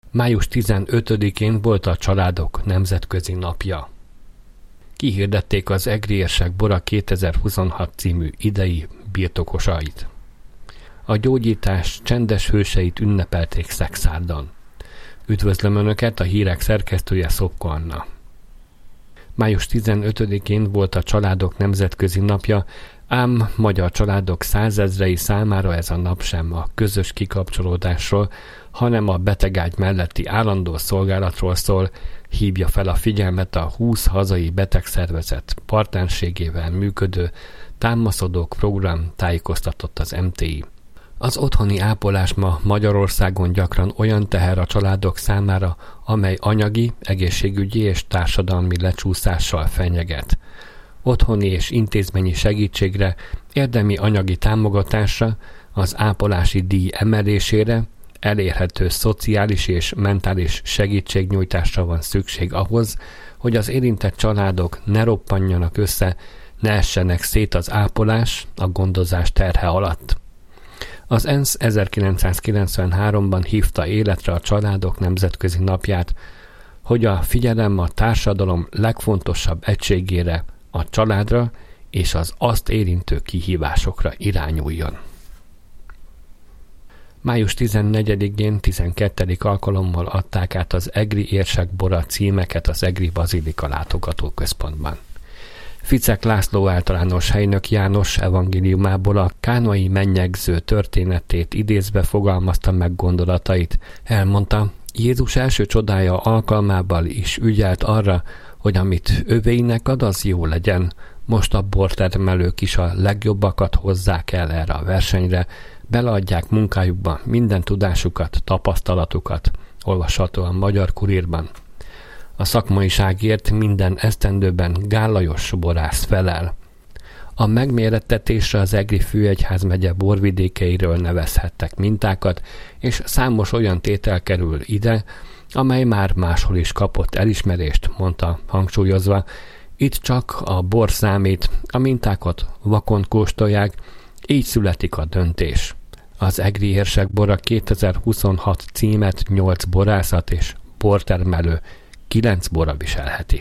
Május 15-én volt a Családok Nemzetközi Napja. Kihirdették az Egri Érsek Bora 2026 című idei birtokosait. A gyógyítás csendes hőseit ünnepelték Szexárdon. Üdvözlöm Önöket, a hírek szerkesztője Szopko Anna. Május 15-én volt a Családok Nemzetközi Napja, ám magyar családok százezrei számára ez a nap sem a közös kikapcsolódásról, hanem a betegágy melletti állandó szolgálatról szól, hívja fel a figyelmet a 20 hazai betegszervezet partnerségével működő Támaszodók program, tájékoztatott az MTI. Az otthoni ápolás ma Magyarországon gyakran olyan teher a családok számára, amely anyagi, egészségügyi és társadalmi lecsúszással fenyeget. Otthoni és intézményi segítségre, érdemi anyagi támogatásra, az ápolási díj emelésére, elérhető szociális és mentális segítségnyújtásra van szükség ahhoz, hogy az érintett családok ne roppanjanak össze, ne essenek szét az ápolás, a gondozás terhe alatt. Az ENSZ 1993-ban hívta életre a Családok Nemzetközi Napját, hogy a figyelem a társadalom legfontosabb egységére, a családra és az azt érintő kihívásokra irányuljon. Május 14-én 12. alkalommal adták át az Egri Érsek Bora címeket az Egri Bazilika látogatóközpontban. Ficek László általános helynök János evangéliumából a kánai mennyegző történetét idézve fogalmazta meg gondolatait. Elmondta, Jézus első csodája alkalmával is ügyelt arra, hogy amit övéinek ad, az jó legyen. Most a bortermelők is a legjobbakat hozzák el erre a versenyre, beleadják munkájukba minden tudásukat, tapasztalatukat, olvasható a Magyar Kurírban. A szakmaiságért minden esztendőben Gál Lajos borász felel. A megmérettetésre az Egri főegyházmegye borvidékeiről nevezhettek mintákat, és számos olyan tétel kerül ide, amely már máshol is kapott elismerést, mondta hangsúlyozva. Itt csak a bor számít, a mintákat vakon kóstolják, így születik a döntés. Az Egri Érsek Bora 2026 címet 8 borászat és bortermelő 9 bora viselheti.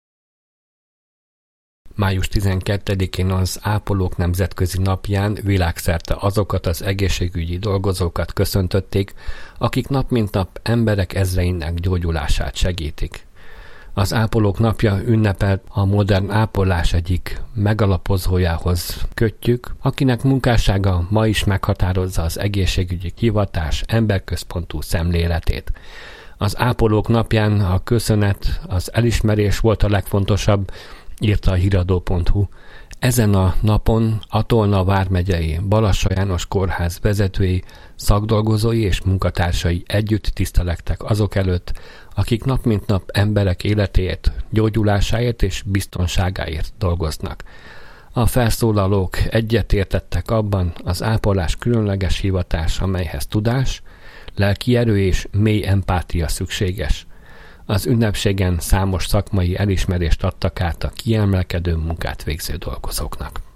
Május 12-én az Ápolók Nemzetközi Napján világszerte azokat az egészségügyi dolgozókat köszöntötték, akik nap mint nap emberek ezreinek gyógyulását segítik. Az Ápolók Napja ünnepelt a modern ápolás egyik megalapozójához kötjük, akinek munkássága ma is meghatározza az egészségügyi hivatás emberközpontú szemléletét. Az Ápolók Napján a köszönet, az elismerés volt a legfontosabb, írta a híradó.hu. Ezen a napon a Tolna vármegyei Balassa János Kórház vezetői, szakdolgozói és munkatársai együtt tisztelektek azok előtt, akik nap mint nap emberek életéért, gyógyulásáért és biztonságáért dolgoznak. A felszólalók egyetértettek abban, az ápolás különleges hivatás, amelyhez tudás, lelki erő és mély empátia szükséges. Az ünnepségen számos szakmai elismerést adtak át a kiemelkedő munkát végző dolgozóknak.